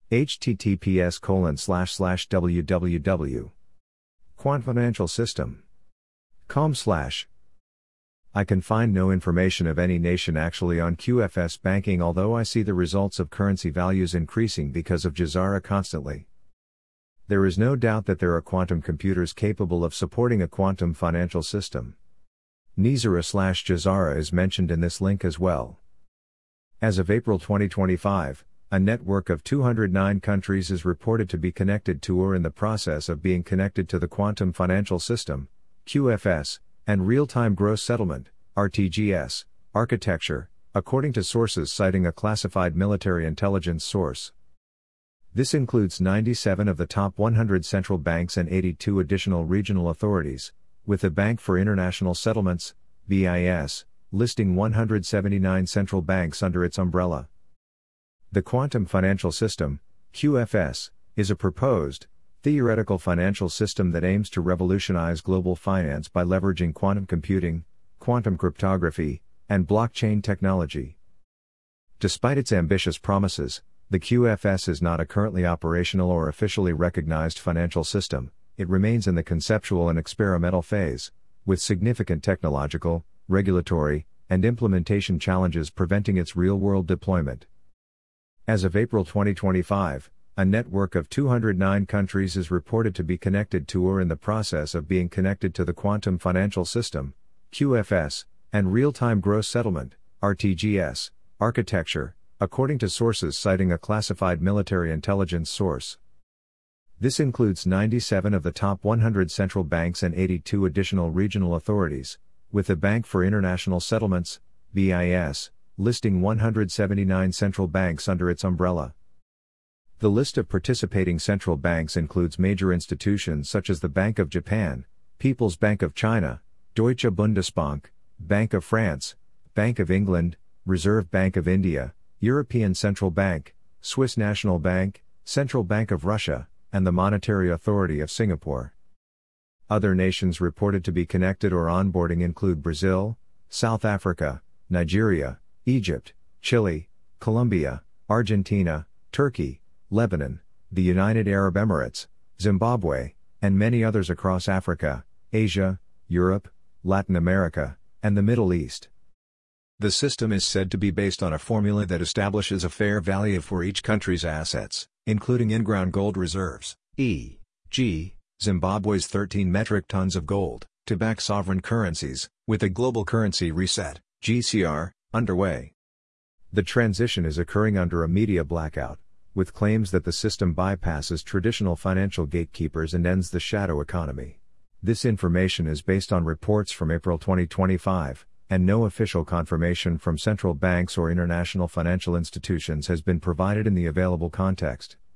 https://www. Quant Financial System. com/. I can find no information of any nation actually on QFS banking, although I see the results of currency values increasing because of Jazara constantly. There is no doubt that there are quantum computers capable of supporting a quantum financial system. Nizara/Jazara is mentioned in this link as well. As of April 2025, a network of 209 countries is reported to be connected to or in the process of being connected to the quantum financial system, QFS, and real-time gross settlement, RTGS, architecture, according to sources citing a classified military intelligence source. This includes 97 of the top 100 central banks and 82 additional regional authorities, with the Bank for International Settlements, BIS, listing 179 central banks under its umbrella. The Quantum Financial System, QFS, is a proposed, theoretical financial system that aims to revolutionize global finance by leveraging quantum computing, quantum cryptography, and blockchain technology. Despite its ambitious promises, the QFS is not a currently operational or officially recognized financial system. It remains in the conceptual and experimental phase, with significant technological, regulatory, and implementation challenges preventing its real-world deployment. As of April 2025, a network of 209 countries is reported to be connected to or in the process of being connected to the Quantum Financial System, QFS, and real-time gross settlement, RTGS, architecture, according to sources citing a classified military intelligence source. This includes 97 of the top 100 central banks and 82 additional regional authorities, with the Bank for International Settlements, BIS, listing 179 central banks under its umbrella. The list of participating central banks includes major institutions such as the Bank of Japan, People's Bank of China, Deutsche Bundesbank, Bank of France, Bank of England, Reserve Bank of India, European Central Bank, Swiss National Bank, Central Bank of Russia, and the Monetary Authority of Singapore. Other nations reported to be connected or onboarding include Brazil, South Africa, Nigeria, Egypt, Chile, Colombia, Argentina, Turkey, Lebanon, the United Arab Emirates, Zimbabwe, and many others across Africa, Asia, Europe, Latin America, and the Middle East. The system is said to be based on a formula that establishes a fair value for each country's assets, including in-ground gold reserves, e.g., Zimbabwe's 13 metric tons of gold, to back sovereign currencies, with a global currency reset, GCR, underway. The transition is occurring under a media blackout, with claims that the system bypasses traditional financial gatekeepers and ends the shadow economy. This information is based on reports from April 2025, and no official confirmation from central banks or international financial institutions has been provided in the available context.